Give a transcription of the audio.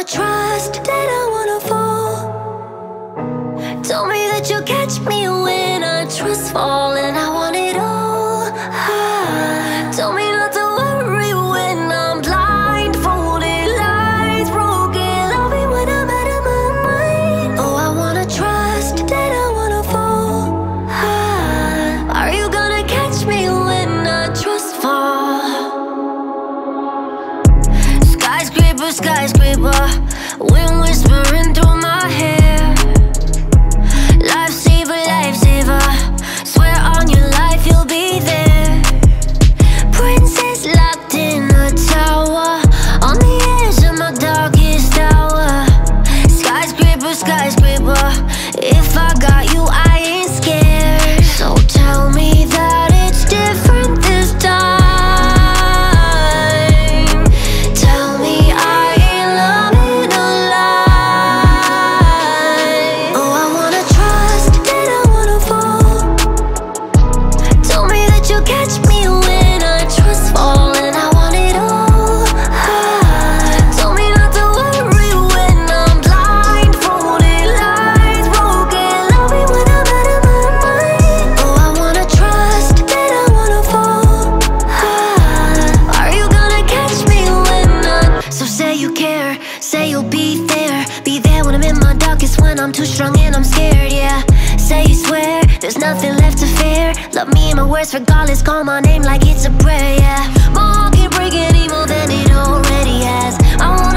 trust, then I wanna fall. Told me that you'll catch me when I trust fall, and I want it all. Told me not to worry when I'm blindfolded, lights broken. Love me when I'm out of my mind. Oh, I wanna trust, then I wanna fall. Are you gonna catch me when I trust fall? Skyscraper, skyscraper, wind whispering through my hair. Lifesaver, lifesaver, swear on your life you'll be there. Princess locked in a tower, on the edge of my darkest hour. Skyscraper, skyscraper, if I got you, I ain't scared. So tell me that it's different this time. Tell me I ain't loving a lie. Oh, I wanna trust, then I wanna fall. Told me that you'll catch me when I trust fall, and I want it all. Told me not to worry when I'm blindfolded, lights broken. Love me when I'm out of my mind. Oh, I wanna trust, then I wanna fall. Are you gonna catch me when I... So say you care, say you'll be there. Be there when I'm in my darkest, when I'm too strong and I'm scared, yeah. Say you swear, there's nothing left to fear. Love me in my worst regardless, call my name like it's a prayer, yeah. My heart can't break any more than it already has. I want